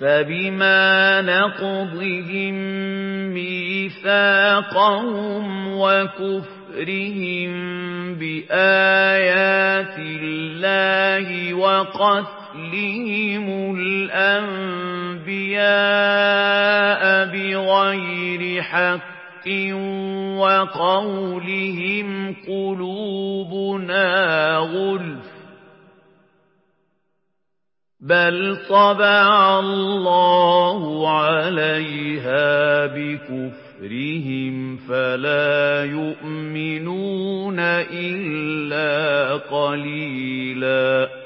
فبما نقضهم ميثاقهم وكفرهم بآيات الله وقتلهم الأنبياء بغير حق وقولهم قلوبنا غلف بل طبع الله عليها بكفرهم فلا يؤمنون إلا قليلاً